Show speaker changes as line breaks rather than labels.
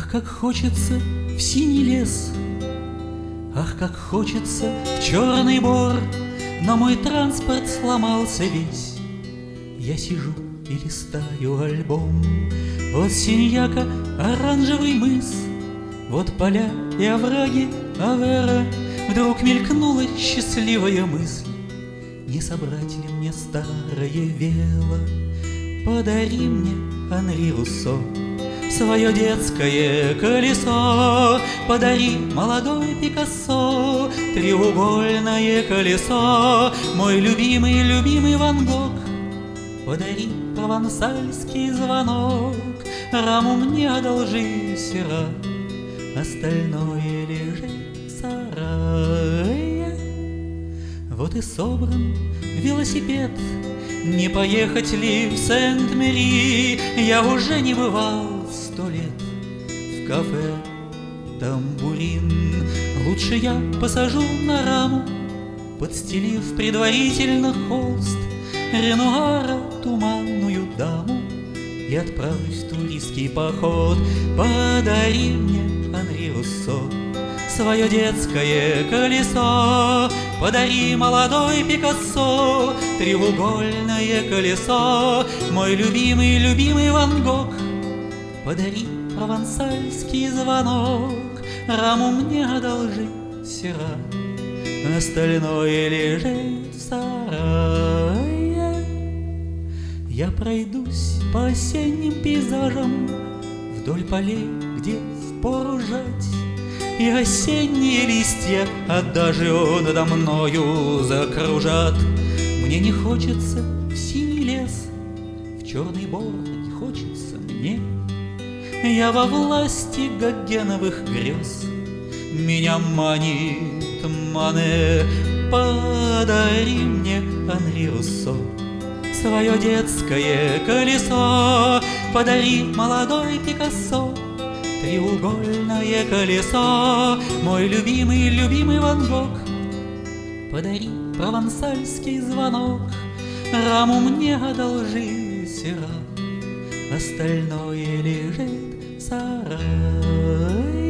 Ах, как хочется в синий лес, ах, как хочется в черный бор, но мой транспорт сломался весь. Я сижу и листаю альбом. Вот Синьяка, оранжевый мыс, вот поля и овраги Авера. Вдруг мелькнула счастливая мысль: не собрать ли мне старое вело? Подари мне, Анри Руссо, свое детское колесо. Подари, молодой Пикассо, треугольное колесо. Мой любимый, любимый Ван Гог, подари провансальский звонок. Раму мне одолжи, сера, остальное лежит в сарае. Вот и собран велосипед. Не поехать ли в Сент-Мери? Я уже не бывал 100 лет в кафе «Тамбурин». Лучше я посажу на раму, подстелив предварительно холст, Ренуара туманную даму, и отправлюсь в туристский поход. Подари мне, Анри Руссо, свое детское колесо. Подари, молодой Пикассо, треугольное колесо. Мой любимый, любимый Ван Гог, подари провансальский звонок. Раму мне одолжи, сера, остальное лежит в сарае. Я пройдусь по осенним пейзажам вдоль полей, где впору жать, и осенние листья от дождя надо мною закружат. Мне не хочется в синий лес, в черный бор не хочется мне. Я во власти гогеновых грез, меня манит Мане. Подари мне, Анри Руссо, свое детское колесо. Подари, молодой Пикассо, треугольное колесо. Мой любимый, любимый Ван Гог, подари провансальский звонок. Раму мне одолжи, сера, остальное лежит в сарае.